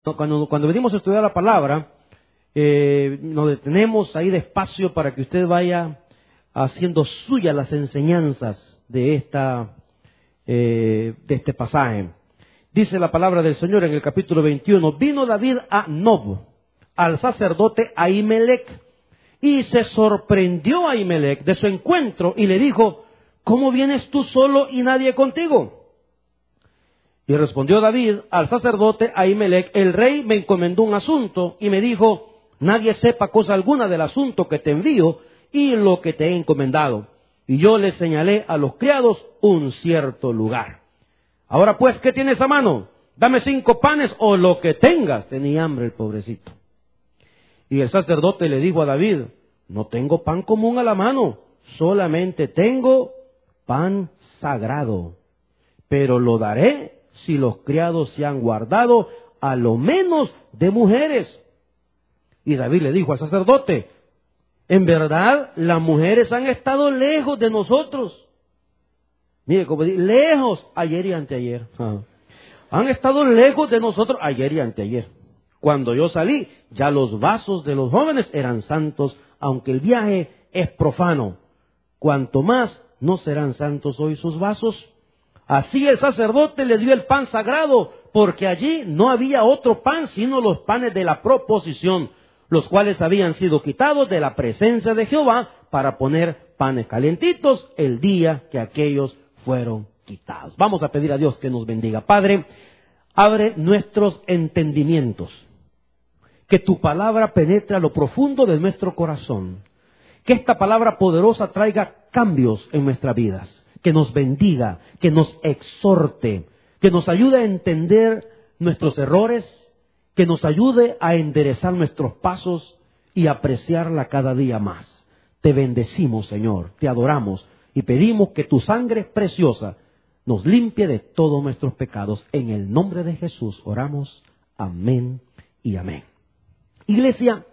Cuando venimos a estudiar la palabra, nos detenemos ahí despacio para que usted vaya haciendo suyas las enseñanzas de este pasaje. Dice la palabra del Señor en el capítulo 21, vino David a Nob, al sacerdote Ahimelech, y se sorprendió Ahimelech de su encuentro y le dijo, ¿cómo vienes tú solo y nadie contigo? Y respondió David al sacerdote Ahimelech, el rey me encomendó un asunto y me dijo, nadie sepa cosa alguna del asunto que te envío y lo que te he encomendado. Y yo le señalé a los criados un cierto lugar. Ahora pues, ¿qué tienes a mano? Dame 5 panes o lo que tengas. Tenía hambre el pobrecito. Y el sacerdote le dijo a David, no tengo pan común a la mano, solamente tengo pan sagrado. Pero lo daré si los criados se han guardado a lo menos de mujeres. Y David le dijo al sacerdote, en verdad las mujeres han estado lejos de nosotros. Mire, como dice, lejos ayer y anteayer. Han estado lejos de nosotros ayer y anteayer. Cuando yo salí, ya los vasos de los jóvenes eran santos, aunque el viaje es profano. Cuanto más no serán santos hoy sus vasos. Así el sacerdote le dio el pan sagrado, porque allí no había otro pan sino los panes de la proposición, los cuales habían sido quitados de la presencia de Jehová para poner panes calentitos el día que aquellos fueron quitados. Vamos a pedir a Dios que nos bendiga. Padre, abre nuestros entendimientos, que tu palabra penetre a lo profundo de nuestro corazón, que esta palabra poderosa traiga cambios en nuestras vidas, que nos bendiga, que nos exhorte, que nos ayude a entender nuestros errores, que nos ayude a enderezar nuestros pasos y apreciarla cada día más. Te bendecimos, Señor, te adoramos y pedimos que tu sangre preciosa nos limpie de todos nuestros pecados. En el nombre de Jesús oramos. Amén y amén. Iglesia,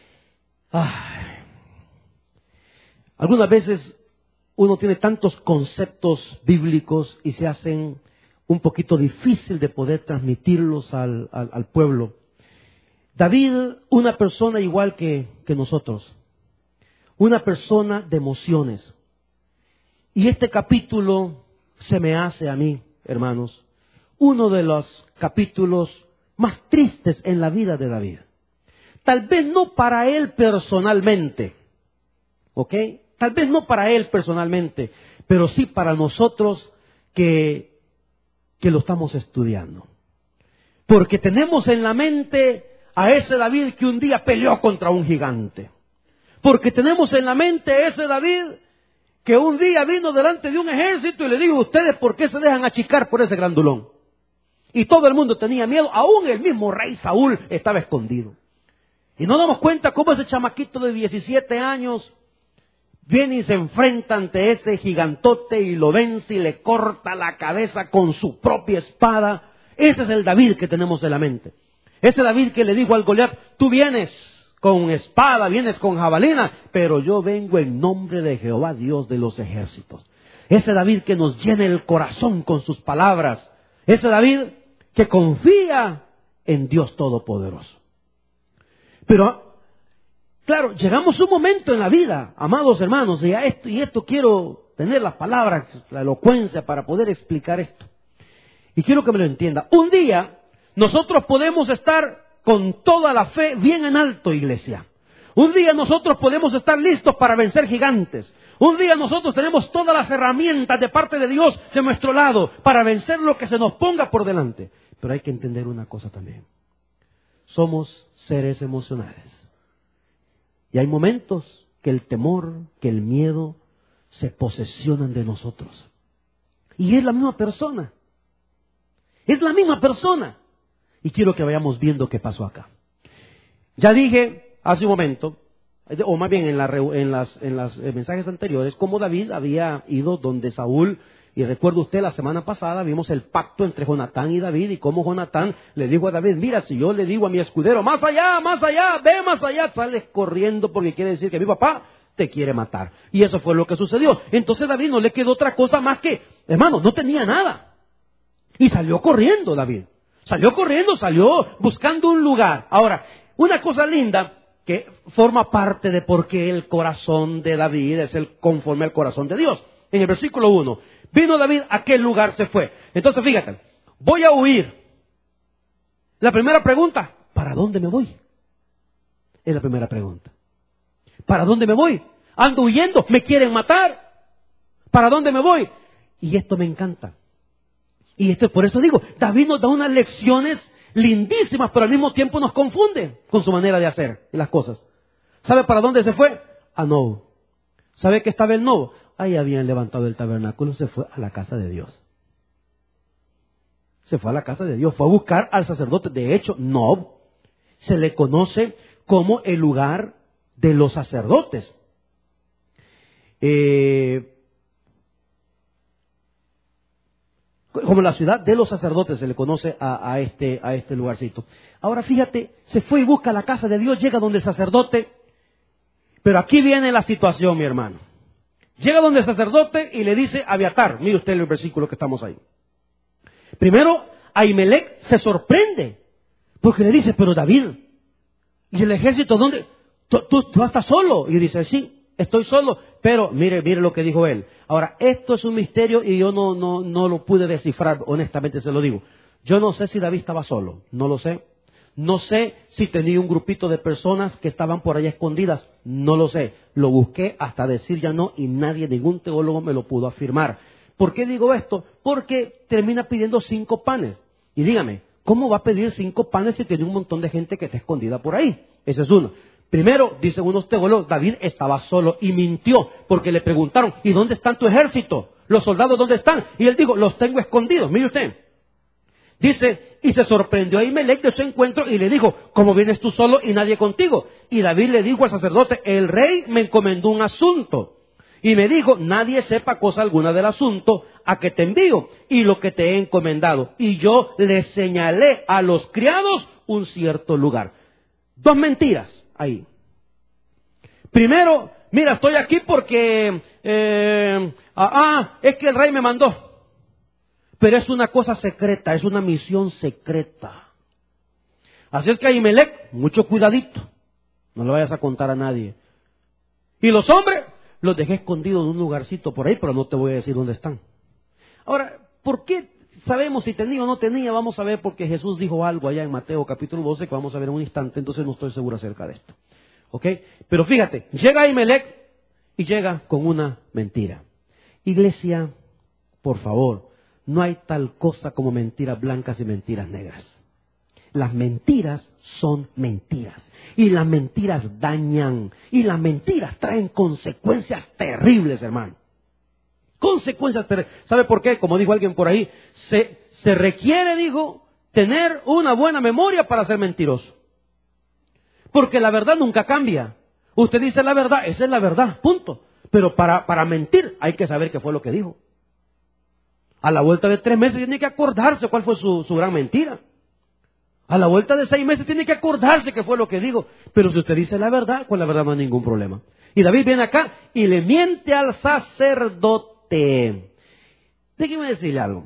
algunas veces uno tiene tantos conceptos bíblicos y se hacen un poquito difícil de poder transmitirlos al pueblo. David, una persona igual que nosotros, una persona de emociones. Y este capítulo se me hace a mí, hermanos, uno de los capítulos más tristes en la vida de David. Tal vez no para él personalmente, ¿ok? Tal vez no para él personalmente, pero sí para nosotros que lo estamos estudiando. Porque tenemos en la mente a ese David que un día peleó contra un gigante. Porque tenemos en la mente a ese David que un día vino delante de un ejército y le dijo, ¿ustedes por qué se dejan achicar por ese grandulón? Y todo el mundo tenía miedo, aún el mismo rey Saúl estaba escondido. Y nos damos cuenta cómo ese chamaquito de 17 años viene y se enfrenta ante ese gigantote y lo vence y le corta la cabeza con su propia espada. Ese es el David que tenemos en la mente. Ese David que le dijo al Goliat, tú vienes con espada, vienes con jabalina, pero yo vengo en nombre de Jehová, Dios de los ejércitos. Ese David que nos llena el corazón con sus palabras. Ese David que confía en Dios Todopoderoso. Pero, claro, llegamos a un momento en la vida, amados hermanos, y esto quiero tener las palabras, la elocuencia para poder explicar esto. Y quiero que me lo entienda. Un día, nosotros podemos estar con toda la fe bien en alto, iglesia. Un día nosotros podemos estar listos para vencer gigantes. Un día nosotros tenemos todas las herramientas de parte de Dios de nuestro lado para vencer lo que se nos ponga por delante. Pero hay que entender una cosa también. Somos seres emocionales. Y hay momentos que el temor, que el miedo se posesionan de nosotros. Y es la misma persona. Es la misma persona. Y quiero que vayamos viendo qué pasó acá. Ya dije hace un momento, o más bien en los mensajes anteriores, cómo David había ido donde Saúl. Y recuerda usted, la semana pasada vimos el pacto entre Jonatán y David y cómo Jonatán le dijo a David, mira, si yo le digo a mi escudero, más allá, ve más allá, sales corriendo porque quiere decir que mi papá te quiere matar. Y eso fue lo que sucedió. Entonces David no le quedó otra cosa más que, hermano, no tenía nada. Y salió corriendo David. Salió corriendo, salió buscando un lugar. Ahora, una cosa linda que forma parte de por qué el corazón de David es el conforme al corazón de Dios. En el versículo 1, vino David, ¿a qué lugar se fue? Entonces fíjate, voy a huir. La primera pregunta, ¿para dónde me voy? Es la primera pregunta. ¿Para dónde me voy? Ando huyendo, me quieren matar. ¿Para dónde me voy? Y esto me encanta. Y esto, por eso digo, David nos da unas lecciones lindísimas, pero al mismo tiempo nos confunde con su manera de hacer las cosas. ¿Sabe para dónde se fue? A Nob. ¿Sabe que estaba el Nob? Ahí habían levantado el tabernáculo, se fue a la casa de Dios. Se fue a la casa de Dios, fue a buscar al sacerdote. De hecho, Nob se le conoce como el lugar de los sacerdotes. Como la ciudad de los sacerdotes se le conoce a este lugarcito. Ahora fíjate, se fue y busca la casa de Dios, llega donde el sacerdote. Pero aquí viene la situación, mi hermano. Llega donde el sacerdote y le dice a Abiatar, mire usted el versículo que estamos ahí. Primero, Ahimelech se sorprende, porque le dice, pero David, ¿y el ejército dónde? ¿Tú estás solo? Y dice, sí, estoy solo, pero mire lo que dijo él. Ahora, esto es un misterio y yo no lo pude descifrar, honestamente se lo digo. Yo no sé si David estaba solo, no lo sé. No sé si tenía un grupito de personas que estaban por allá escondidas, no lo sé. Lo busqué hasta decir ya no y nadie, ningún teólogo me lo pudo afirmar. ¿Por qué digo esto? Porque termina pidiendo 5 panes. Y dígame, ¿cómo va a pedir 5 panes si tiene un montón de gente que está escondida por ahí? Ese es uno. Primero, dicen unos teólogos, David estaba solo y mintió porque le preguntaron, ¿y dónde están tu ejército? ¿Los soldados dónde están? Y él dijo, los tengo escondidos. Mire usted. Dice, y se sorprendió a Ahimelech de su encuentro y le dijo, ¿cómo vienes tú solo y nadie contigo? Y David le dijo al sacerdote, el rey me encomendó un asunto. Y me dijo, nadie sepa cosa alguna del asunto a que te envío y lo que te he encomendado. Y yo le señalé a los criados un cierto lugar. 2 mentiras ahí. Primero, mira, estoy aquí porque, es que el rey me mandó. Pero es una cosa secreta, es una misión secreta. Así es que Ahimelech, mucho cuidadito, no le vayas a contar a nadie. Y los hombres, los dejé escondidos en un lugarcito por ahí, pero no te voy a decir dónde están. Ahora, ¿por qué sabemos si tenía o no tenía? Vamos a ver, porque Jesús dijo algo allá en Mateo capítulo 12, que vamos a ver en un instante, entonces no estoy seguro acerca de esto. ¿Ok? Pero fíjate, llega Ahimelech y llega con una mentira. Iglesia, por favor, no hay tal cosa como mentiras blancas y mentiras negras. Las mentiras son mentiras. Y las mentiras dañan. Y las mentiras traen consecuencias terribles, hermano. Consecuencias terribles. ¿Sabe por qué? Como dijo alguien por ahí, se requiere, dijo, tener una buena memoria para ser mentiroso. Porque la verdad nunca cambia. Usted dice la verdad, esa es la verdad, punto. Pero para mentir hay que saber qué fue lo que dijo. A la vuelta de 3 meses tiene que acordarse cuál fue su gran mentira. A la vuelta de 6 meses tiene que acordarse qué fue lo que dijo. Pero si usted dice la verdad, con la verdad no hay ningún problema. Y David viene acá y le miente al sacerdote. Déjeme decirle algo.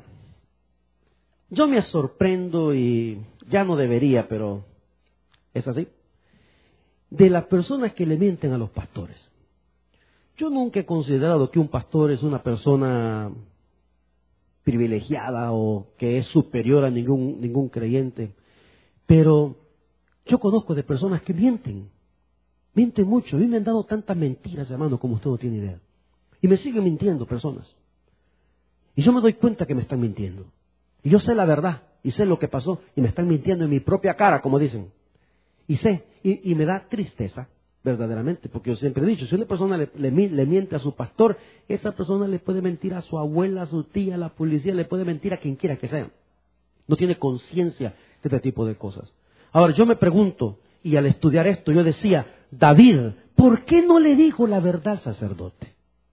Yo me sorprendo y ya no debería, pero es así. De las personas que le mienten a los pastores. Yo nunca he considerado que un pastor es una persona privilegiada o que es superior a ningún creyente. Pero yo conozco de personas que mienten mucho. A mí me han dado tantas mentiras, hermano, como usted no tiene idea. Y me siguen mintiendo personas. Y yo me doy cuenta que me están mintiendo. Y yo sé la verdad, y sé lo que pasó, y me están mintiendo en mi propia cara, como dicen. Y sé, y me da tristeza, verdaderamente, porque yo siempre he dicho, si una persona le miente a su pastor, esa persona le puede mentir a su abuela, a su tía, a la policía, le puede mentir a quien quiera que sea. No tiene conciencia de este tipo de cosas. Ahora, yo me pregunto, y al estudiar esto, yo decía, David, ¿por qué no le dijo la verdad al sacerdote?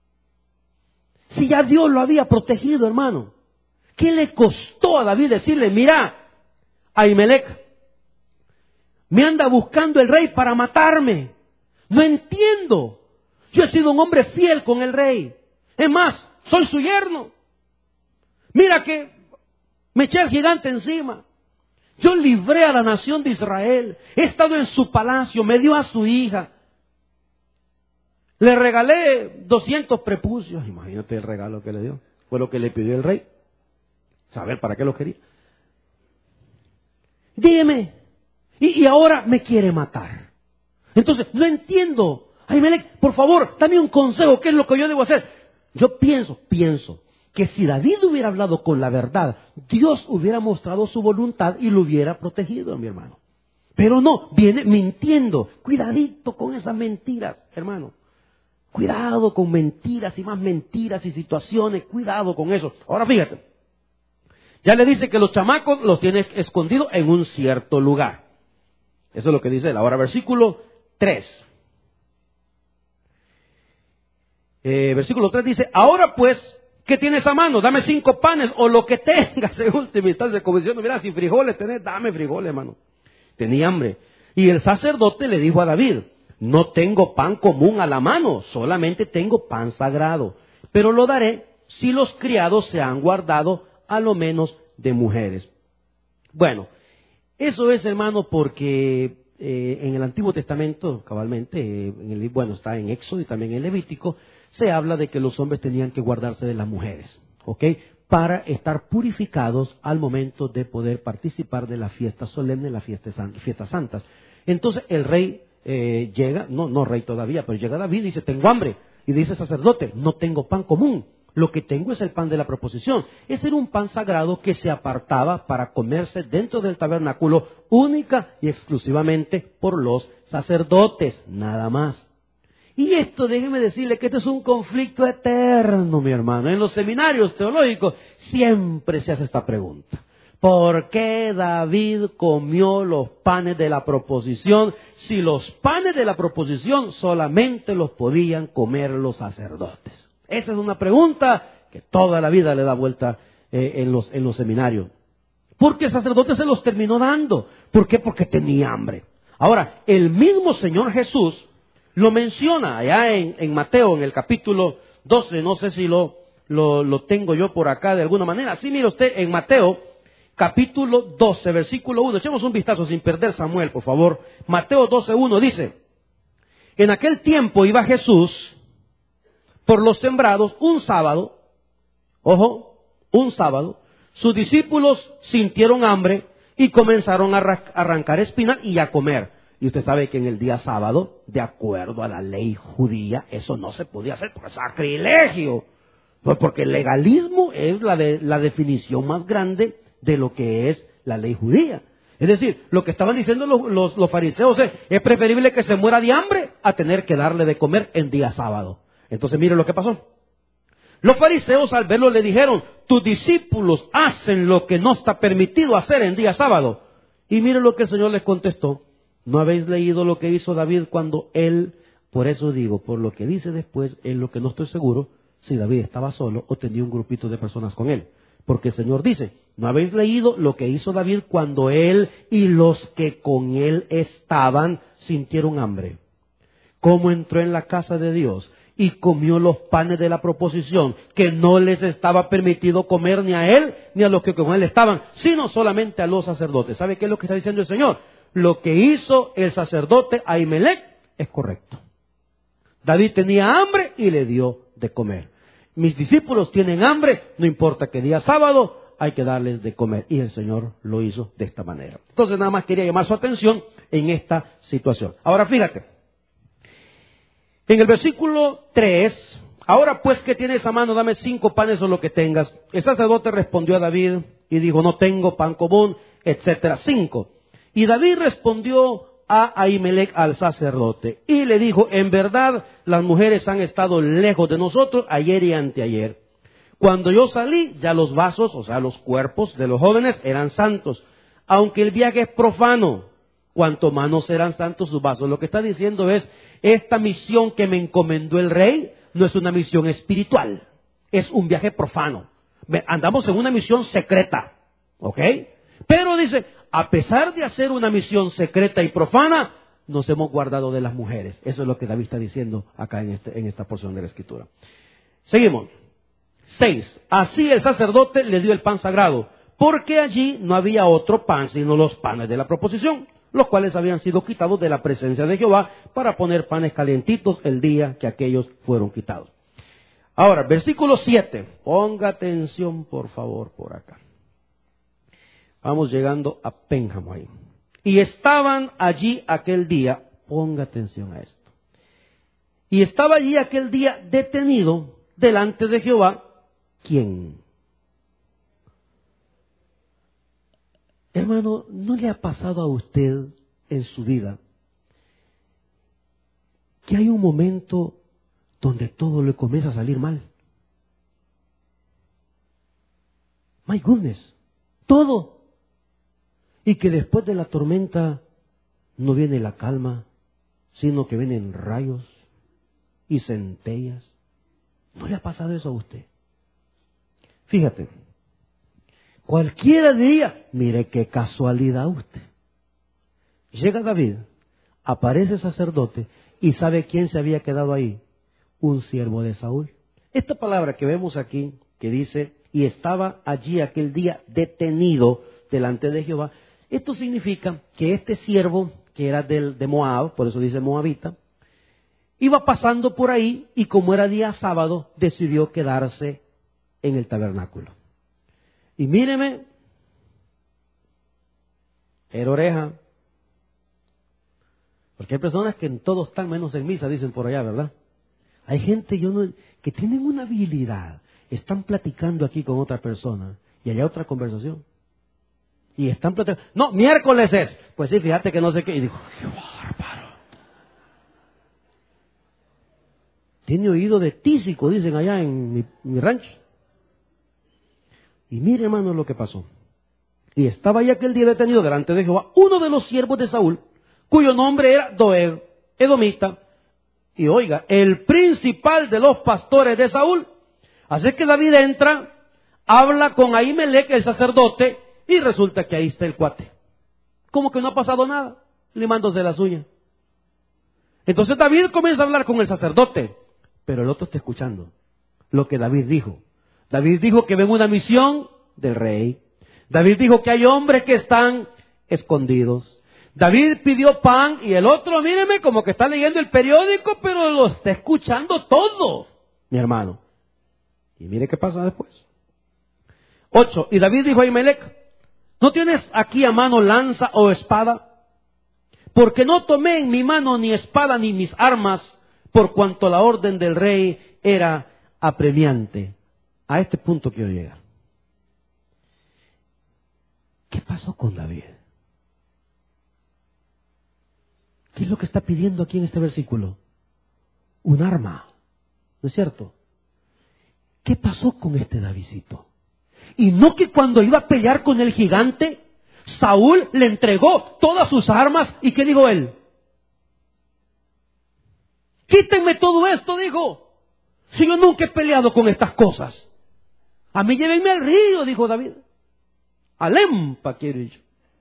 Si ya Dios lo había protegido, hermano. ¿Qué le costó a David decirle, mira, Ahimelech, me anda buscando el rey para matarme? No entiendo. Yo he sido un hombre fiel con el rey. Es más, soy su yerno. Mira que me eché al gigante encima. Yo libré a la nación de Israel. He estado en su palacio, me dio a su hija. Le regalé 200 prepucios. Imagínate el regalo que le dio. Fue lo que le pidió el rey. Saber para qué lo quería. Dígame. Y ahora me quiere matar. Entonces, no entiendo. Ahimelech, por favor, dame un consejo. ¿Qué es lo que yo debo hacer? Yo pienso que si David hubiera hablado con la verdad, Dios hubiera mostrado su voluntad y lo hubiera protegido, mi hermano. Pero no, viene mintiendo. Cuidadito con esas mentiras, hermano. Cuidado con mentiras y más mentiras y situaciones. Cuidado con eso. Ahora fíjate. Ya le dice que los chamacos los tiene escondidos en un cierto lugar. Eso es lo que dice él. Ahora versículo 3. Versículo 3 dice, ahora pues, ¿qué tienes a mano? Dame 5 panes o lo que tengas. En última instancia, como diciendo, mira, si frijoles tenés, dame frijoles, hermano. Tenía hambre. Y el sacerdote le dijo a David, no tengo pan común a la mano, solamente tengo pan sagrado. Pero lo daré si los criados se han guardado a lo menos de mujeres. Bueno, eso es, hermano, porque en el Antiguo Testamento, cabalmente, está en Éxodo y también en Levítico, se habla de que los hombres tenían que guardarse de las mujeres, ¿ok? Para estar purificados al momento de poder participar de la fiesta solemne, las fiestas santas. Entonces el rey llega, no rey todavía, pero llega David y dice, tengo hambre. Y dice el sacerdote, no tengo pan común. Lo que tengo es el pan de la proposición. Ese era un pan sagrado que se apartaba para comerse dentro del tabernáculo única y exclusivamente por los sacerdotes, nada más. Y esto, déjeme decirle que este es un conflicto eterno, mi hermano. En los seminarios teológicos siempre se hace esta pregunta. ¿Por qué David comió los panes de la proposición si los panes de la proposición solamente los podían comer los sacerdotes? Esa es una pregunta que toda la vida le da vuelta en los seminarios. Porque el sacerdote se los terminó dando. ¿Por qué? Porque tenía hambre. Ahora, el mismo Señor Jesús lo menciona allá en Mateo, en el capítulo 12. No sé si lo tengo yo por acá de alguna manera. Sí, mire usted, en Mateo, capítulo 12, versículo 1. Echemos un vistazo sin perder Samuel, por favor. Mateo 12, 1 dice, en aquel tiempo iba Jesús por los sembrados un sábado, un sábado, sus discípulos sintieron hambre y comenzaron a arrancar espinas y a comer. Y usted sabe que en el día sábado, de acuerdo a la ley judía, eso no se podía hacer por sacrilegio. Pues porque el legalismo es la definición más grande de lo que es la ley judía. Es decir, lo que estaban diciendo los fariseos es preferible que se muera de hambre a tener que darle de comer en día sábado. Entonces mire lo que pasó. Los fariseos al verlo le dijeron, tus discípulos hacen lo que no está permitido hacer en día sábado. Y mire lo que el Señor les contestó. ¿No habéis leído lo que hizo David cuando él, por eso digo, por lo que dice después, en lo que no estoy seguro, si David estaba solo o tenía un grupito de personas con él? Porque el Señor dice, ¿no habéis leído lo que hizo David cuando él y los que con él estaban sintieron hambre? ¿Cómo entró en la casa de Dios y comió los panes de la proposición que no les estaba permitido comer ni a él ni a los que con él estaban, sino solamente a los sacerdotes? ¿Sabe qué es lo que está diciendo el Señor? Lo que hizo el sacerdote Ahimelech es correcto. David tenía hambre y le dio de comer. Mis discípulos tienen hambre, no importa que día sábado, hay que darles de comer. Y el Señor lo hizo de esta manera. Entonces nada más quería llamar su atención en esta situación. Ahora fíjate, en el versículo 3, ahora pues que tienes a mano, dame 5 panes o lo que tengas. El sacerdote respondió a David y dijo, no tengo pan común, etcétera. 5. Y David respondió a Ahimelech, al sacerdote, y le dijo, en verdad las mujeres han estado lejos de nosotros ayer y anteayer. Cuando yo salí, ya los vasos, o sea, los cuerpos de los jóvenes eran santos, aunque el viaje es profano, cuanto más no serán santos sus vasos. Lo que está diciendo es, esta misión que me encomendó el rey no es una misión espiritual, es un viaje profano. Andamos en una misión secreta, ¿ok? Pero dice, a pesar de hacer una misión secreta y profana, nos hemos guardado de las mujeres. Eso es lo que David está diciendo acá en esta porción de la Escritura. Seguimos. 6. Así el sacerdote le dio el pan sagrado, porque allí no había otro pan sino los panes de la proposición, los cuales habían sido quitados de la presencia de Jehová para poner panes calientitos el día que aquellos fueron quitados. Ahora, versículo 7. Ponga atención, por favor, por acá. Vamos llegando a Pénjamo ahí. Y estaban allí aquel día, ponga atención a esto. Y estaba allí aquel día detenido delante de Jehová, ¿quién? Hermano, ¿no le ha pasado a usted en su vida que hay un momento donde todo le comienza a salir mal? My goodness, todo. Y que después de la tormenta no viene la calma, sino que vienen rayos y centellas. ¿No le ha pasado eso a usted? Fíjate, cualquiera diría, mire qué casualidad usted. Llega David, aparece el sacerdote y ¿sabe quién se había quedado ahí? Un siervo de Saúl. Esta palabra que vemos aquí, que dice, y estaba allí aquel día detenido delante de Jehová, esto significa que este siervo, que era de Moab, por eso dice moabita, iba pasando por ahí y como era día sábado, decidió quedarse en el tabernáculo. Y míreme, era oreja, porque hay personas que en todo están menos en misa, dicen por allá, ¿verdad? Hay gente que tienen una habilidad, están platicando aquí con otra persona y allá otra conversación. Y están platicando, no, miércoles es, pues sí, fíjate que no sé qué, y digo, qué bárbaro. Tiene oído de tísico, dicen allá en mi rancho. Y mire, hermano, lo que pasó. Y estaba ya aquel día detenido delante de Jehová uno de los siervos de Saúl, cuyo nombre era Doeg, edomita, y oiga, el principal de los pastores de Saúl. Así que David entra, habla con Ahimelech, el sacerdote, y resulta que ahí está el cuate. Como que no ha pasado nada, limándose las uñas. Entonces David comienza a hablar con el sacerdote, pero el otro está escuchando lo que David dijo. David dijo que ven una misión del rey. David dijo que hay hombres que están escondidos. David pidió pan y el otro, míreme, como que está leyendo el periódico, pero lo está escuchando todo, mi hermano. Y mire qué pasa después. 8. Y David dijo a Ahimelech, ¿no tienes aquí a mano lanza o espada? Porque no tomé en mi mano ni espada ni mis armas, por cuanto la orden del rey era apremiante. A este punto quiero llegar. ¿Qué pasó con David? ¿Qué es lo que está pidiendo aquí en este versículo? Un arma, ¿no es cierto? ¿Qué pasó con este Davidcito? Y no que cuando iba a pelear con el gigante, Saúl le entregó todas sus armas, ¿y qué dijo él? Quítenme todo esto, dijo. Si yo nunca he peleado con estas cosas. A mí llévenme al río, dijo David. Al Empa, quiero yo.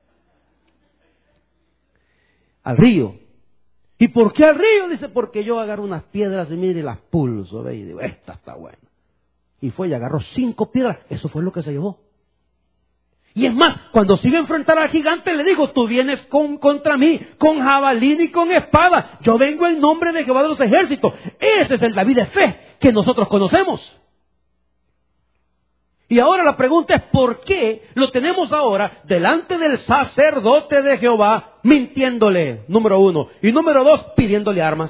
Al río. ¿Y por qué al río? Dice, porque yo agarro unas piedras y mire, las pulso, ve, y digo, esta está buena. Y fue y agarró 5 piedras, eso fue lo que se llevó. Y es más, cuando se iba a enfrentar al gigante, le dijo, tú vienes contra mí, con jabalí y con espada. Yo vengo en nombre de Jehová de los ejércitos. Ese es el David de fe que nosotros conocemos. Y ahora la pregunta es, ¿por qué lo tenemos ahora delante del sacerdote de Jehová mintiéndole? Número 1. Y número 2, pidiéndole armas.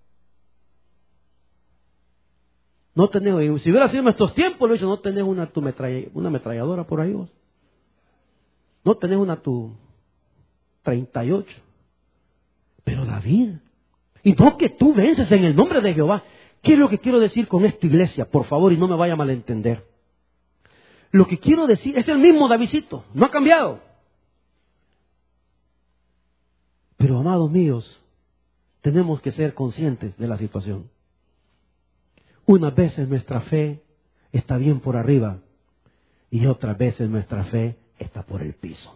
No tenés, si hubiera sido en nuestros tiempos, lo he dicho, no tenés una ametralladora por ahí vos. No tenés una tu 38. Pero David, y no que tú vences en el nombre de Jehová. ¿Qué es lo que quiero decir con esta iglesia? Por favor, y no me vaya a malentender. Lo que quiero decir es el mismo Davidcito, no ha cambiado. Pero amados míos, tenemos que ser conscientes de la situación. Unas veces nuestra fe está bien por arriba y otras veces nuestra fe está por el piso.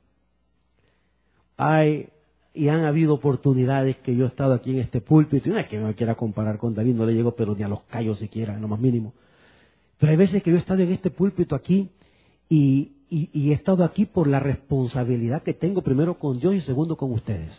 Y han habido oportunidades que yo he estado aquí en este púlpito, y no es que me quiera comparar con David, no le llego pero ni a los callos siquiera, en lo más mínimo. Pero hay veces que yo he estado en este púlpito aquí y y he estado aquí por la responsabilidad que tengo, primero con Dios y segundo con ustedes.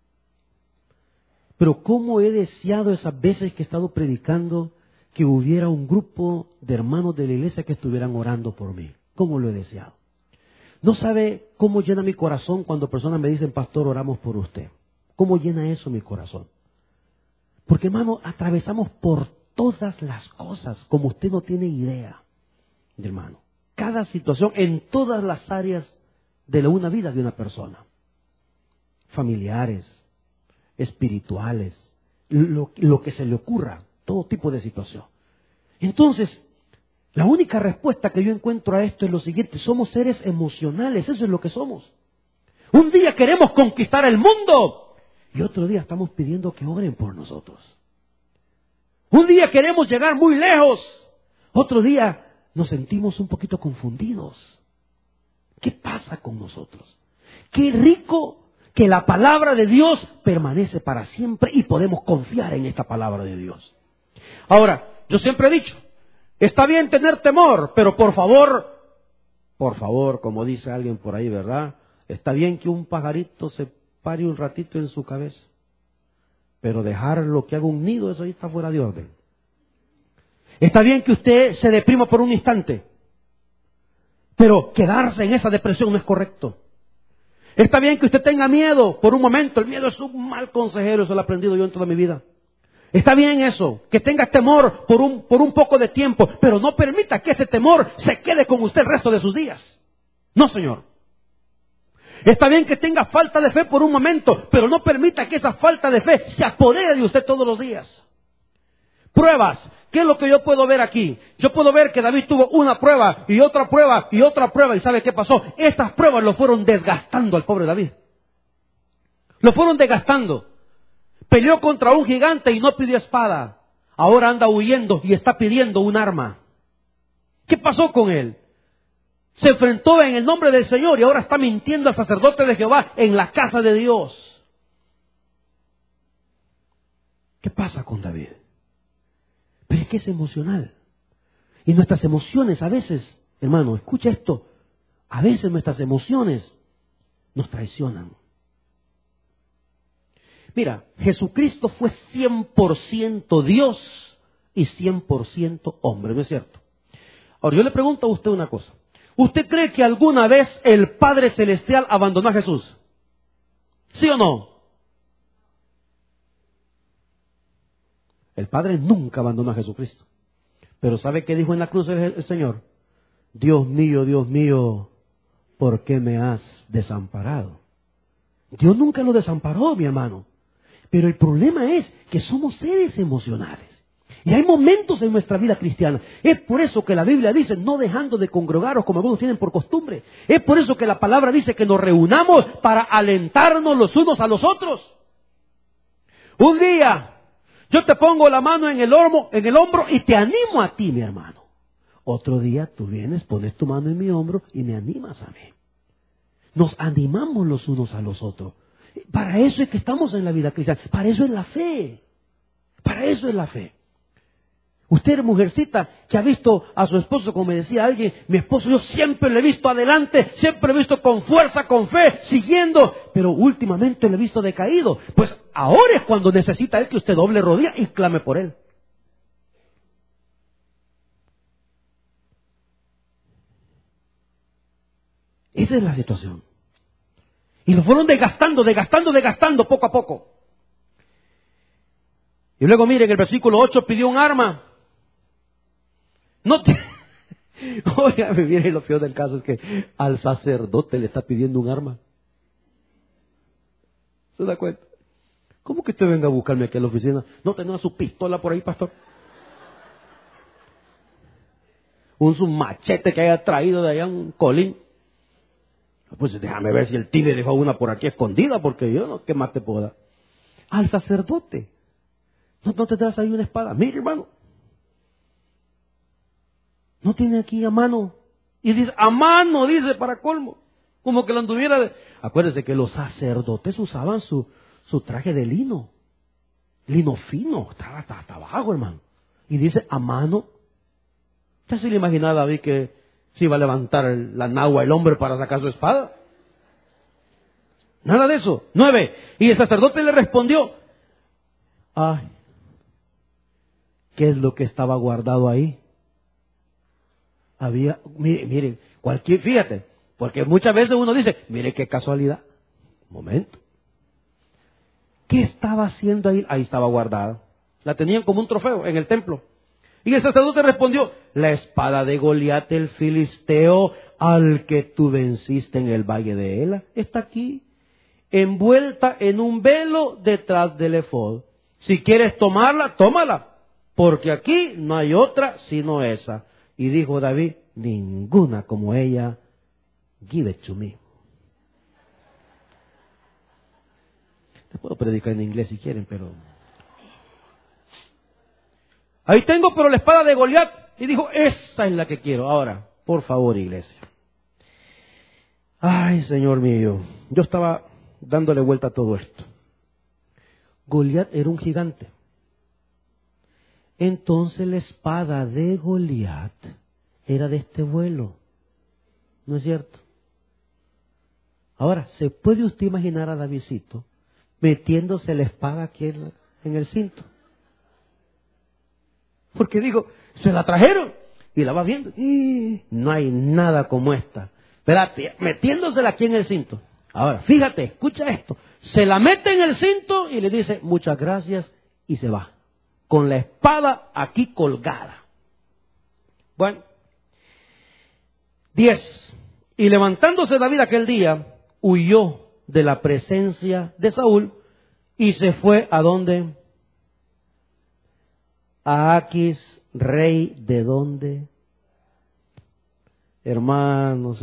Pero cómo he deseado esas veces que he estado predicando que hubiera un grupo de hermanos de la iglesia que estuvieran orando por mí. ¿Cómo lo he deseado? No sabe cómo llena mi corazón cuando personas me dicen, pastor, oramos por usted. ¿Cómo llena eso mi corazón? Porque, hermano, atravesamos por todas las cosas, como usted no tiene idea, hermano. Cada situación en todas las áreas de una vida de una persona. Familiares, espirituales, lo que se le ocurra, todo tipo de situación. Entonces, la única respuesta que yo encuentro a esto es lo siguiente: somos seres emocionales, eso es lo que somos. Un día queremos conquistar el mundo y otro día estamos pidiendo que oren por nosotros. Un día queremos llegar muy lejos, otro día nos sentimos un poquito confundidos. ¿Qué pasa con nosotros? Qué rico que la palabra de Dios permanece para siempre y podemos confiar en esta palabra de Dios. Ahora, yo siempre he dicho, está bien tener temor, pero por favor, como dice alguien por ahí, ¿verdad? Está bien que un pajarito se pare un ratito en su cabeza, pero dejarlo que haga un nido, eso ahí está fuera de orden. Está bien que usted se deprima por un instante, pero quedarse en esa depresión no es correcto. Está bien que usted tenga miedo por un momento, el miedo es un mal consejero, eso lo he aprendido yo en toda mi vida. Está bien eso, que tenga temor por un poco de tiempo, pero no permita que ese temor se quede con usted el resto de sus días. No, señor. Está bien que tenga falta de fe por un momento, pero no permita que esa falta de fe se apodere de usted todos los días. Pruebas. ¿Qué es lo que yo puedo ver aquí? Yo puedo ver que David tuvo una prueba y otra prueba y otra prueba. ¿Y sabe qué pasó? Esas pruebas lo fueron desgastando al pobre David. Lo fueron desgastando. Peleó contra un gigante y no pidió espada. Ahora anda huyendo y está pidiendo un arma. ¿Qué pasó con él? Se enfrentó en el nombre del Señor y ahora está mintiendo al sacerdote de Jehová en la casa de Dios. ¿Qué pasa con David? Pero es que es emocional. Y nuestras emociones a veces, hermano, escucha esto, a veces nuestras emociones nos traicionan. Mira, Jesucristo fue 100% Dios y 100% hombre, ¿no es cierto? Ahora, yo le pregunto a usted una cosa. ¿Usted cree que alguna vez el Padre Celestial abandonó a Jesús? ¿Sí o no? El Padre nunca abandonó a Jesucristo. Pero ¿sabe qué dijo en la cruz el Señor? Dios mío, ¿por qué me has desamparado? Dios nunca lo desamparó, mi hermano. Pero el problema es que somos seres emocionales. Y hay momentos en nuestra vida cristiana. Es por eso que la Biblia dice, no dejando de congregaros como algunos tienen por costumbre. Es por eso que la palabra dice que nos reunamos para alentarnos los unos a los otros. Un día yo te pongo la mano en el hombro y te animo a ti, mi hermano. Otro día tú vienes, pones tu mano en mi hombro y me animas a mí. Nos animamos los unos a los otros. Para eso es que estamos en la vida cristiana. Para eso es la fe. Para eso es la fe. Usted, mujercita, que ha visto a su esposo, como me decía alguien, mi esposo yo siempre lo he visto adelante, siempre lo he visto con fuerza, con fe, siguiendo, pero últimamente lo he visto decaído. Pues ahora es cuando necesita él que usted doble rodilla y clame por él. Esa es la situación. Y lo fueron desgastando poco a poco. Y luego miren, el versículo 8 pidió un arma. Oigan, miren, lo peor del caso es que al sacerdote le está pidiendo un arma. ¿Se da cuenta? ¿Cómo que usted venga a buscarme aquí a la oficina? ¿No tenía su pistola por ahí, pastor? Su machete que haya traído de allá, un colín. Pues déjame ver si el tigre dejó una por aquí escondida, porque yo no, ¿qué más te puedo dar? Al sacerdote. ¿No te das ahí una espada? Mire, hermano. No tiene aquí a mano. Y dice, a mano, dice, para colmo. Como que la anduviera de... Acuérdense que los sacerdotes usaban su traje de lino. Lino fino. Estaba hasta abajo, hermano. Y dice, a mano. ¿Usted se le imagina a David que si iba a levantar la nagua el hombre para sacar su espada. Nada de eso. 9. Y el sacerdote le respondió, ay, ¿qué es lo que estaba guardado ahí? Había, miren, fíjate, porque muchas veces uno dice, mire qué casualidad. Momento. ¿Qué estaba haciendo ahí? Ahí estaba guardada. La tenían como un trofeo en el templo. Y el sacerdote respondió, la espada de Goliat el filisteo, al que tú venciste en el valle de Ela, está aquí, envuelta en un velo detrás del efod. Si quieres tomarla, tómala, porque aquí no hay otra sino esa. Y dijo David, ninguna como ella, give it to me. Les puedo predicar en inglés si quieren, pero... Ahí tengo, pero la espada de Goliat. Y dijo, esa es la que quiero. Ahora, por favor, iglesia. Ay, Señor mío, yo estaba dándole vuelta a todo esto. Goliat era un gigante. Entonces la espada de Goliat era de este vuelo. ¿No es cierto? Ahora, ¿se puede usted imaginar a Davidcito metiéndose la espada aquí en el cinto? Porque digo, se la trajeron y la va viendo. Y no hay nada como esta. Espérate, metiéndosela aquí en el cinto. Ahora, fíjate, escucha esto. Se la mete en el cinto y le dice, muchas gracias, y se va. Con la espada aquí colgada. Bueno. 10. Y levantándose David aquel día, huyó de la presencia de Saúl y se fue ¿a dónde? A Aquis, rey de dónde? Hermanos.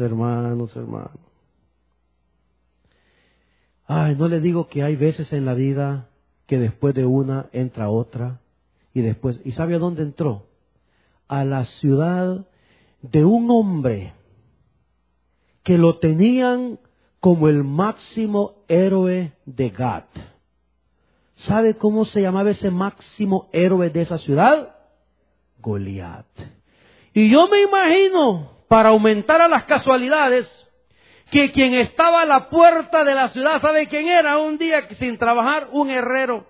Ay, no le digo que hay veces en la vida que después de una entra otra y después, ¿y sabe a dónde entró? A la ciudad de un hombre que lo tenían como el máximo héroe de Gat. ¿Sabe cómo se llamaba ese máximo héroe de esa ciudad? Goliat. Y yo me imagino, para aumentar a las casualidades, que quien estaba a la puerta de la ciudad, ¿sabe quién era? Un día sin trabajar, un herrero.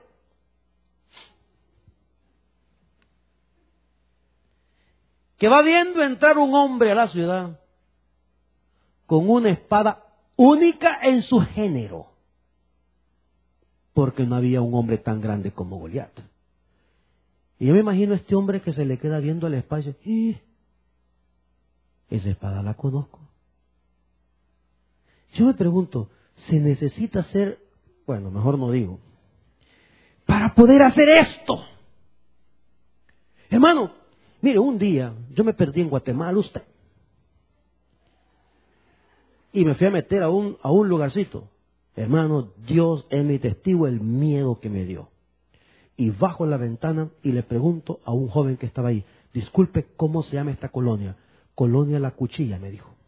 Que va viendo entrar un hombre a la ciudad con una espada única en su género, porque no había un hombre tan grande como Goliat. Y yo me imagino a este hombre que se le queda viendo el espacio. Esa espada la conozco. Yo me pregunto, ¿se necesita ser, bueno, mejor no digo, para poder hacer esto? Hermano, mire, un día yo me perdí en Guatemala, usted. Y me fui a meter a un lugarcito. Hermano, Dios es mi testigo, el miedo que me dio. Y bajo la ventana y le pregunto a un joven que estaba ahí, disculpe, ¿cómo se llama esta colonia? Colonia La Cuchilla, me dijo.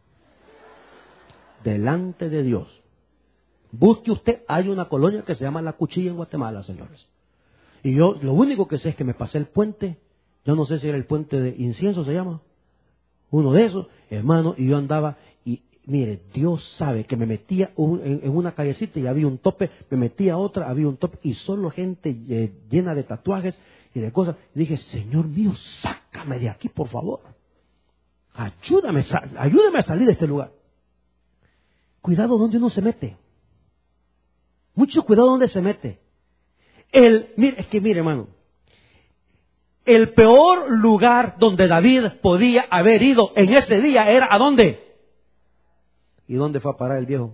Delante de Dios. Busque usted, hay una colonia que se llama La Cuchilla en Guatemala, señores. Y yo lo único que sé es que me pasé el puente, yo no sé si era el puente de Incienso, se llama, uno de esos, hermano, y yo andaba, y mire, Dios sabe que me metía en una callecita y había un tope, me metía a otra, había un tope, y solo gente llena de tatuajes y de cosas. Y dije, Señor mío, sácame de aquí, por favor. Ayúdame a salir de este lugar. Cuidado donde uno se mete. Mucho cuidado donde se mete. Mire, hermano, el peor lugar donde David podía haber ido en ese día era ¿a dónde? ¿Y dónde fue a parar el viejo?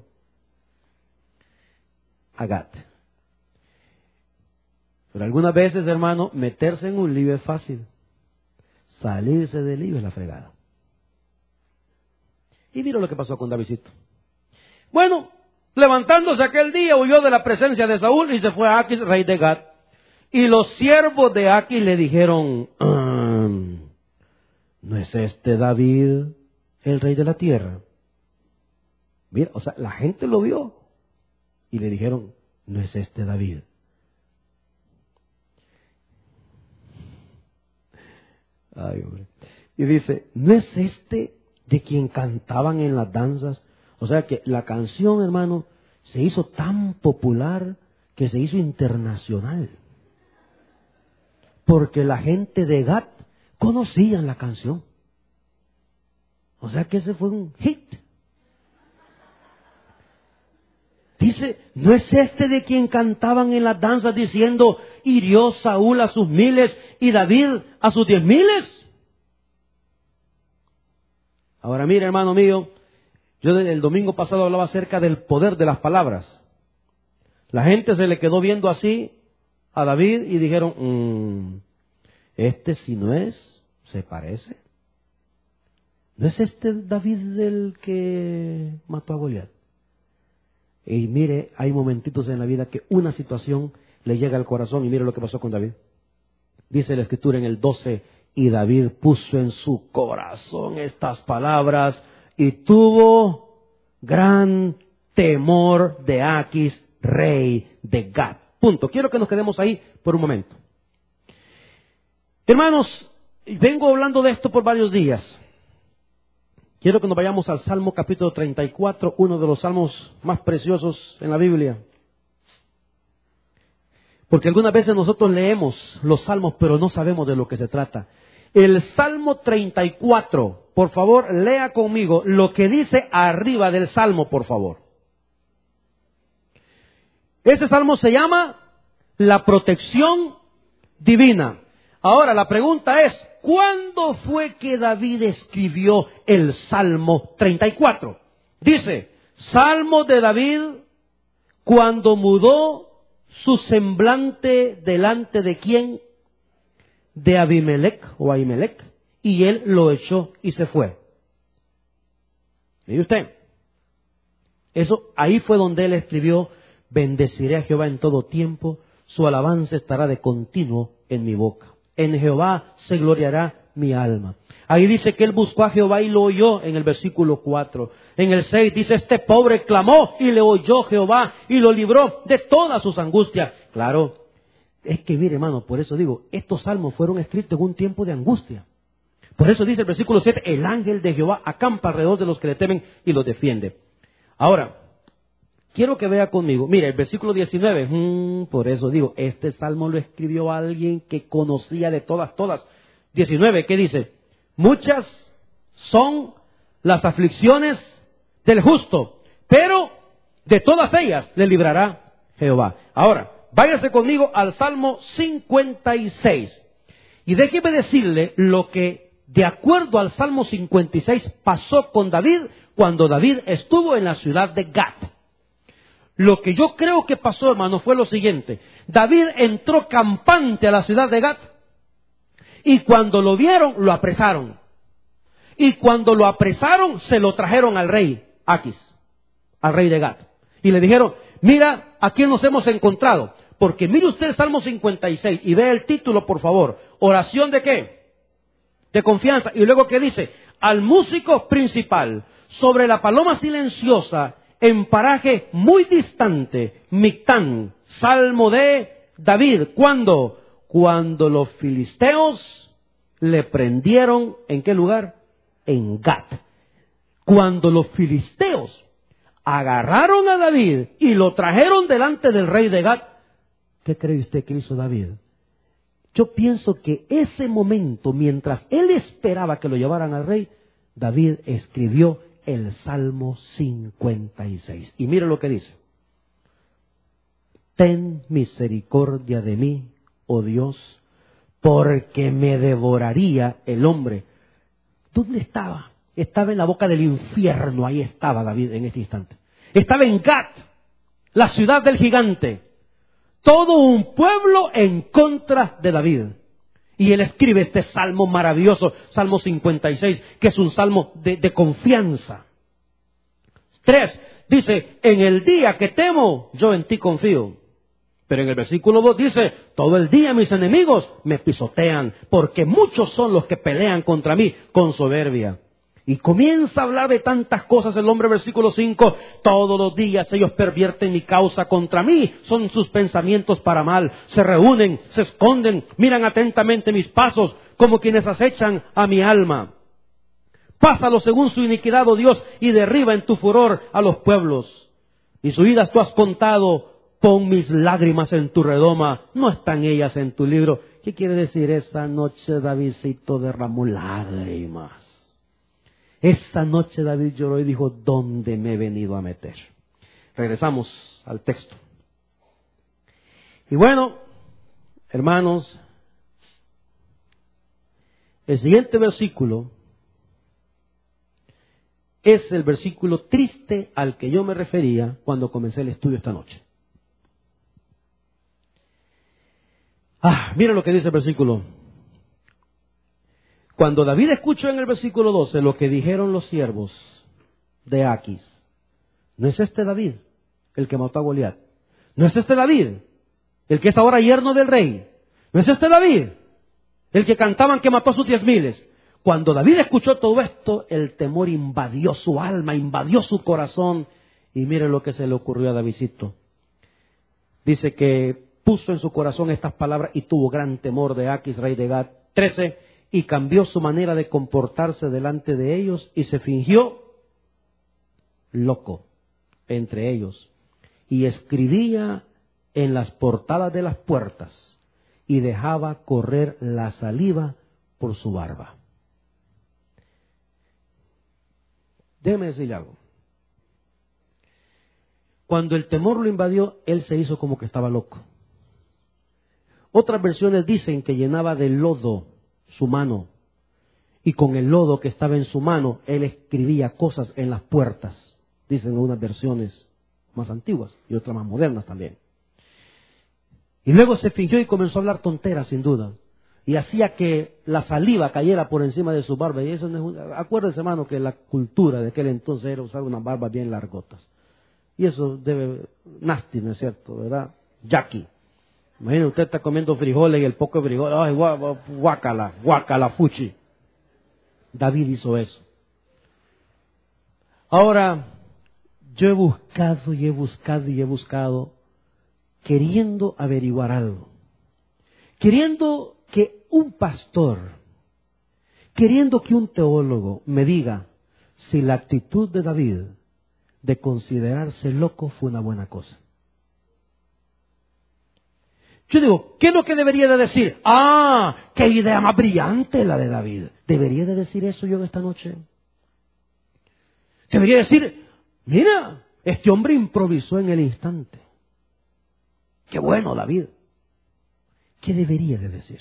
A Gat. Pero algunas veces, hermano, meterse en un lío es fácil. Salirse del lío es la fregada. Y mira lo que pasó con Davidcito. Bueno, levantándose aquel día, huyó de la presencia de Saúl y se fue a Aquis, rey de Gat. Y los siervos de Aquis le dijeron, ¿no es este David el rey de la tierra? Mira, o sea, la gente lo vio y le dijeron, ¿no es este David? Ay, hombre. Y dice, ¿no es este de quien cantaban en las danzas. O sea que la canción, hermano, se hizo tan popular que se hizo internacional. Porque la gente de Gat conocían la canción. O sea que ese fue un hit. Dice, ¿no es este de quien cantaban en las danzas diciendo, hirió Saúl a sus 1000 y David a sus 10,000? Ahora mire, hermano mío, yo el domingo pasado hablaba acerca del poder de las palabras. La gente se le quedó viendo así a David y dijeron, este si no es, se parece. ¿No es este David el que mató a Goliat? Y mire, hay momentitos en la vida que una situación le llega al corazón y mire lo que pasó con David. Dice la Escritura en el 12, y David puso en su corazón estas palabras y tuvo gran temor de Aquis, rey de Gat. Punto. Quiero que nos quedemos ahí por un momento. Hermanos, vengo hablando de esto por varios días. Quiero que nos vayamos al Salmo capítulo 34, uno de los salmos más preciosos en la Biblia. Porque algunas veces nosotros leemos los salmos, pero no sabemos de lo que se trata. El Salmo 34, por favor, lea conmigo lo que dice arriba del salmo, por favor. Ese salmo se llama La protección divina. Ahora, la pregunta es, ¿cuándo fue que David escribió el Salmo 34? Dice, Salmo de David cuando mudó su semblante delante de ¿quién? De Abimelech o Ahimelech, y él lo echó y se fue. Mire usted, eso ahí fue donde él escribió, bendeciré a Jehová en todo tiempo, su alabanza estará de continuo en mi boca. En Jehová se gloriará mi alma. Ahí dice que él buscó a Jehová y lo oyó en el versículo 4. En el 6 dice, este pobre clamó y le oyó Jehová y lo libró de todas sus angustias. Claro, es que mire hermano, por eso digo, estos salmos fueron escritos en un tiempo de angustia. Por eso dice el versículo 7, el ángel de Jehová acampa alrededor de los que le temen y los defiende. Ahora, quiero que vea conmigo, mire, el versículo 19, por eso digo, este salmo lo escribió alguien que conocía de todas. 19, ¿qué dice? Muchas son las aflicciones del justo, pero de todas ellas le librará Jehová. Ahora, váyase conmigo al Salmo 56 y déjeme decirle lo que, de acuerdo al Salmo 56, pasó con David cuando David estuvo en la ciudad de Gat. Lo que yo creo que pasó, hermano, fue lo siguiente. David entró campante a la ciudad de Gat y cuando lo vieron, lo apresaron. Y cuando lo apresaron, se lo trajeron al rey Aquis, al rey de Gat. Y le dijeron, mira, ¿a quién nos hemos encontrado? Porque mire usted el Salmo 56 y vea el título, por favor. ¿Oración de qué? De confianza. Y luego, ¿qué dice? Al músico principal, sobre la paloma silenciosa, en paraje muy distante, Mictán, Salmo de David. ¿Cuándo? Cuando los filisteos le prendieron, ¿en qué lugar? En Gat. Cuando los filisteos agarraron a David y lo trajeron delante del rey de Gat, ¿qué cree usted que hizo David? Yo pienso que ese momento, mientras él esperaba que lo llevaran al rey, David escribió el Salmo 56. Y mire lo que dice. Ten misericordia de mí, oh Dios, porque me devoraría el hombre. ¿Dónde estaba? Estaba en la boca del infierno, ahí estaba David en este instante. Estaba en Gat, la ciudad del gigante. Todo un pueblo en contra de David. Y él escribe este salmo maravilloso, Salmo 56, que es un salmo de confianza. 3, dice, en el día que temo, yo en ti confío. Pero en el versículo 2 dice, todo el día mis enemigos me pisotean, porque muchos son los que pelean contra mí con soberbia. Y comienza a hablar de tantas cosas el hombre, versículo 5, todos los días ellos pervierten mi causa contra mí, son sus pensamientos para mal, se reúnen, se esconden, miran atentamente mis pasos, como quienes acechan a mi alma. Pásalo según su iniquidad, oh Dios, y derriba en tu furor a los pueblos. Mis huidas tú has contado, pon mis lágrimas en tu redoma, no están ellas en tu libro. ¿Qué quiere decir? Esa noche Davidcito derramó lágrimas. Esa noche David lloró y dijo, ¿dónde me he venido a meter? Regresamos al texto. Y bueno, hermanos, el siguiente versículo es el versículo triste al que yo me refería cuando comencé el estudio esta noche. Mira lo que dice el versículo. Cuando David escuchó en el versículo 12 lo que dijeron los siervos de Aquis, ¿no es este David el que mató a Goliat? ¿No es este David el que es ahora yerno del rey? ¿No es este David el que cantaban que mató a sus 10,000? Cuando David escuchó todo esto, el temor invadió su alma, invadió su corazón. Y mire lo que se le ocurrió a Davidcito. Dice que puso en su corazón estas palabras y tuvo gran temor de Aquis, rey de Gat. 13. Y cambió su manera de comportarse delante de ellos y se fingió loco entre ellos. Y escribía en las portadas de las puertas y dejaba correr la saliva por su barba. Déjeme decirle algo. Cuando el temor lo invadió, él se hizo como que estaba loco. Otras versiones dicen que llenaba de lodo su mano. Y con el lodo que estaba en su mano, él escribía cosas en las puertas. Dicen unas versiones más antiguas y otras más modernas también. Y luego se fingió y comenzó a hablar tonteras, sin duda. Y hacía que la saliva cayera por encima de su barba. Y eso no es acuérdese, hermano, que la cultura de aquel entonces era usar unas barbas bien largotas. Y eso debe, nasty, ¿no es cierto? ¿Verdad? Jackie. Imagínate, usted está comiendo frijoles y el poco de frijoles, ¡ay, guácala, fuchi! David hizo eso. Ahora, yo he buscado y he buscado y he buscado, queriendo averiguar algo. Queriendo que un pastor, queriendo que un teólogo me diga si la actitud de David de considerarse loco fue una buena cosa. Yo digo, ¿qué es lo que debería de decir? ¡Qué idea más brillante la de David! ¿Debería de decir eso yo esta noche? Debería decir, mira, este hombre improvisó en el instante. ¡Qué bueno, David! ¿Qué debería de decir?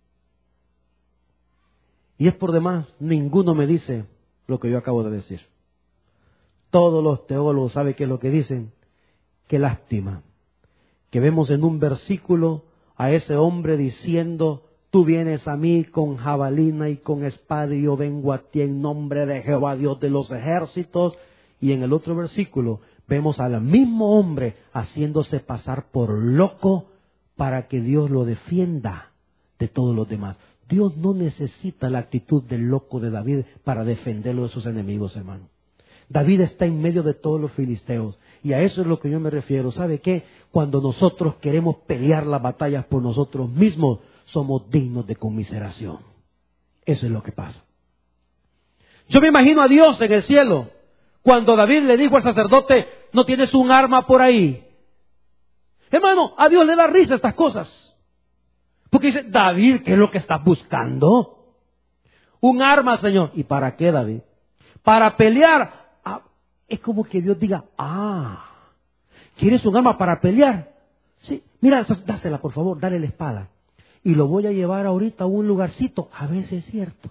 Y es por demás, ninguno me dice lo que yo acabo de decir. Todos los teólogos saben qué es lo que dicen. ¡Qué lástima! Que vemos en un versículo a ese hombre diciendo, tú vienes a mí con jabalina y con espada y yo vengo a ti en nombre de Jehová Dios de los ejércitos. Y en el otro versículo vemos al mismo hombre haciéndose pasar por loco para que Dios lo defienda de todos los demás. Dios no necesita la actitud del loco de David para defenderlo de sus enemigos, hermano. David está en medio de todos los filisteos. Y a eso es lo que yo me refiero. ¿Sabe qué? Cuando nosotros queremos pelear las batallas por nosotros mismos, somos dignos de conmiseración. Eso es lo que pasa. Yo me imagino a Dios en el cielo. Cuando David le dijo al sacerdote, ¿no tienes un arma por ahí? Hermano, a Dios le da risa estas cosas. Porque dice, David, ¿qué es lo que estás buscando? Un arma, Señor. ¿Y para qué, David? Para pelear. Es como que Dios diga, ¿quieres un arma para pelear? Sí, mira, dásela por favor, dale la espada. Y lo voy a llevar ahorita a un lugarcito. A veces es cierto.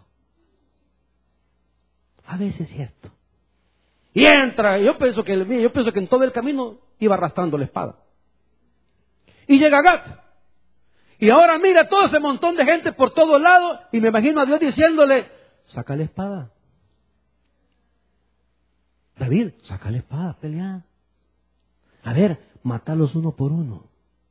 A veces es cierto. Y entra, yo pienso que en todo el camino iba arrastrando la espada. Y llega Gat. Y ahora mira todo ese montón de gente por todos lados. Y me imagino a Dios diciéndole, saca la espada. David, saca la espada, pelea. A ver, mátalos uno por uno.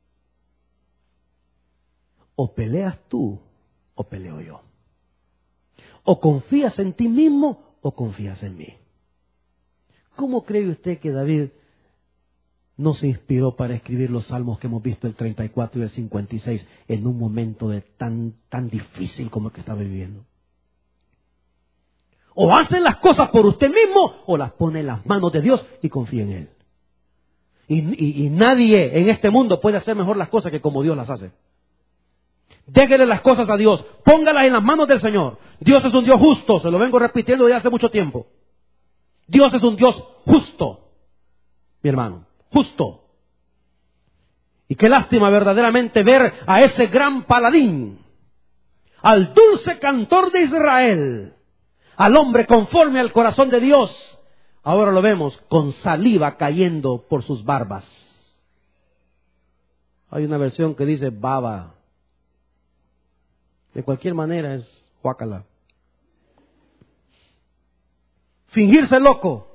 O peleas tú, o peleo yo. O confías en ti mismo, o confías en mí. ¿Cómo cree usted que David no se inspiró para escribir los salmos que hemos visto, el 34 y el 56, en un momento de tan difícil como el que estaba viviendo? O hacen las cosas por usted mismo o las pone en las manos de Dios y confía en Él. Y nadie en este mundo puede hacer mejor las cosas que como Dios las hace. Déjele las cosas a Dios, póngalas en las manos del Señor. Dios es un Dios justo, se lo vengo repitiendo desde hace mucho tiempo. Dios es un Dios justo, mi hermano, justo. Y qué lástima verdaderamente ver a ese gran paladín, al dulce cantor de Israel, al hombre conforme al corazón de Dios. Ahora lo vemos con saliva cayendo por sus barbas. Hay una versión que dice baba. De cualquier manera es guácala. Fingirse loco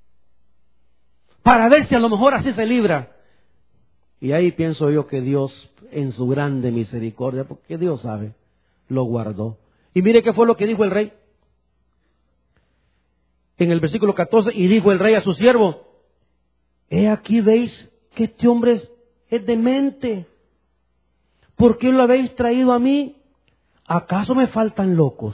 para ver si a lo mejor así se libra. Y ahí pienso yo que Dios, en su grande misericordia, porque Dios sabe, lo guardó. Y mire qué fue lo que dijo el rey. En el versículo 14, y dijo el rey a su siervo: he aquí veis que este hombre es demente. ¿Por qué lo habéis traído a mí? ¿Acaso me faltan locos?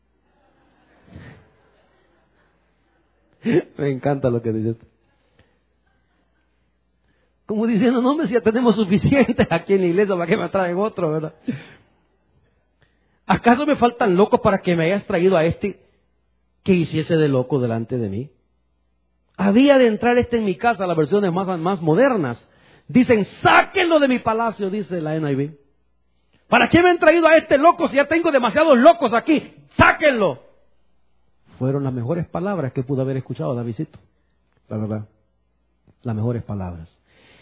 Me encanta lo que dice esto. Como diciendo, no, hombre, si ya tenemos suficientes aquí en la iglesia, ¿para qué me traen otro, verdad? ¿Acaso me faltan locos para que me hayas traído a este que hiciese de loco delante de mí? Había de entrar en mi casa, las versiones más modernas. Dicen, sáquenlo de mi palacio, dice la NIV. ¿Para qué me han traído a este loco si ya tengo demasiados locos aquí? ¡Sáquenlo! Fueron las mejores palabras que pudo haber escuchado Davidcito. La verdad. Las mejores palabras.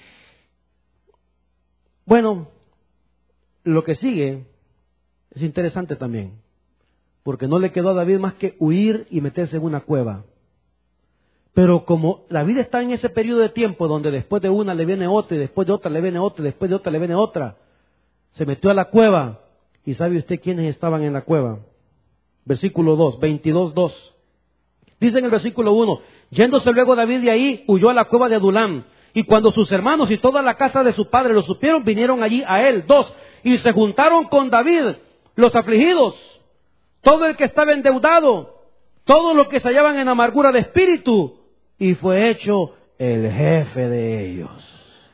Bueno, lo que sigue es interesante también. Porque no le quedó a David más que huir y meterse en una cueva. Pero como David está en ese periodo de tiempo donde después de una le viene otra, y después de otra le viene otra, y después de otra le viene otra, se metió a la cueva. ¿Y sabe usted quiénes estaban en la cueva? Versículo 2, 22:2. Dice en el versículo 1, yéndose luego David de ahí, huyó a la cueva de Adulam. Y cuando sus hermanos y toda la casa de su padre lo supieron, vinieron allí a él. 2, y se juntaron con David los afligidos, todo el que estaba endeudado, todos los que se hallaban en amargura de espíritu, y fue hecho el jefe de ellos.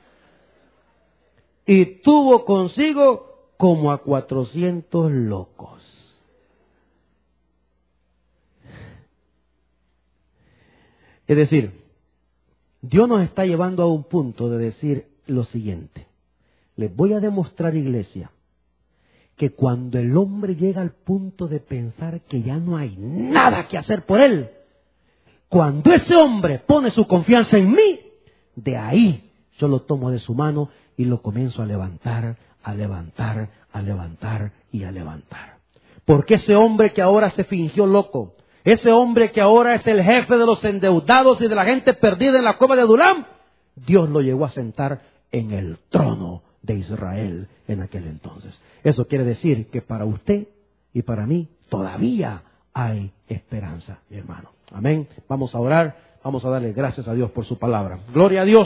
Y tuvo consigo como a 400 locos. Es decir, Dios nos está llevando a un punto de decir lo siguiente. Les voy a demostrar, iglesia, que cuando el hombre llega al punto de pensar que ya no hay nada que hacer por él, cuando ese hombre pone su confianza en mí, de ahí yo lo tomo de su mano y lo comienzo a levantar, a levantar, a levantar y a levantar. Porque ese hombre que ahora se fingió loco, ese hombre que ahora es el jefe de los endeudados y de la gente perdida en la cueva de Adulam, Dios lo llegó a sentar en el trono de Israel en aquel entonces. Eso quiere decir que para usted y para mí todavía hay esperanza, mi hermano. Amén. Vamos a orar, vamos a darle gracias a Dios por su palabra. Gloria a Dios.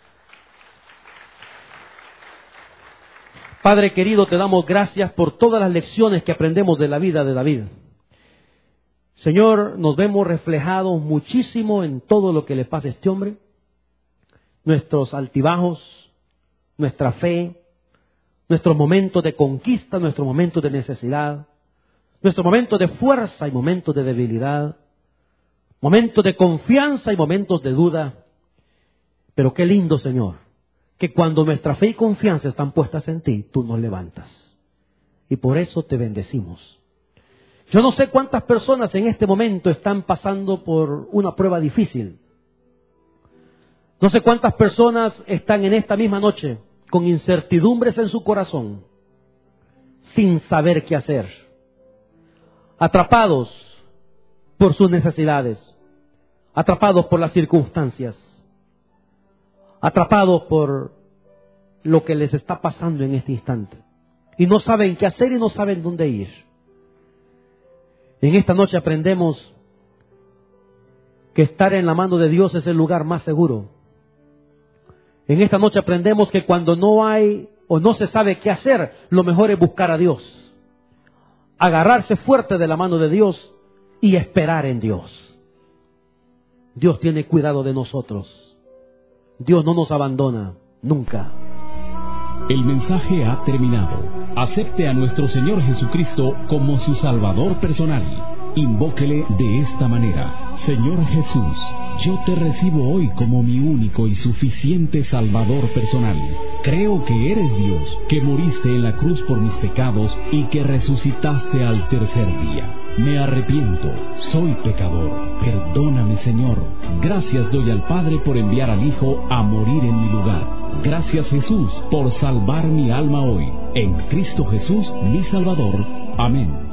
Padre querido, te damos gracias por todas las lecciones que aprendemos de la vida de David. Señor, nos vemos reflejados muchísimo en todo lo que le pasa a este hombre. Nuestros altibajos, nuestra fe, nuestros momentos de conquista, nuestros momentos de necesidad, nuestros momentos de fuerza y momentos de debilidad, momentos de confianza y momentos de duda. Pero qué lindo, Señor, que cuando nuestra fe y confianza están puestas en ti, tú nos levantas. Y por eso te bendecimos. Yo no sé cuántas personas en este momento están pasando por una prueba difícil. No sé cuántas personas están en esta misma noche con incertidumbres en su corazón, sin saber qué hacer, atrapados por sus necesidades, atrapados por las circunstancias, atrapados por lo que les está pasando en este instante. Y no saben qué hacer y no saben dónde ir. En esta noche aprendemos que estar en la mano de Dios es el lugar más seguro. En esta noche aprendemos que cuando no hay o no se sabe qué hacer, lo mejor es buscar a Dios. Agarrarse fuerte de la mano de Dios y esperar en Dios. Dios tiene cuidado de nosotros. Dios no nos abandona nunca. El mensaje ha terminado. Acepte a nuestro Señor Jesucristo como su Salvador personal. Invóquele de esta manera: Señor Jesús, yo te recibo hoy como mi único y suficiente Salvador personal. Creo que eres Dios, que moriste en la cruz por mis pecados y que resucitaste al tercer día. Me arrepiento, soy pecador. Perdóname, Señor. Gracias doy al Padre por enviar al Hijo a morir en mi lugar. Gracias, Jesús, por salvar mi alma hoy. En Cristo Jesús, mi Salvador. Amén.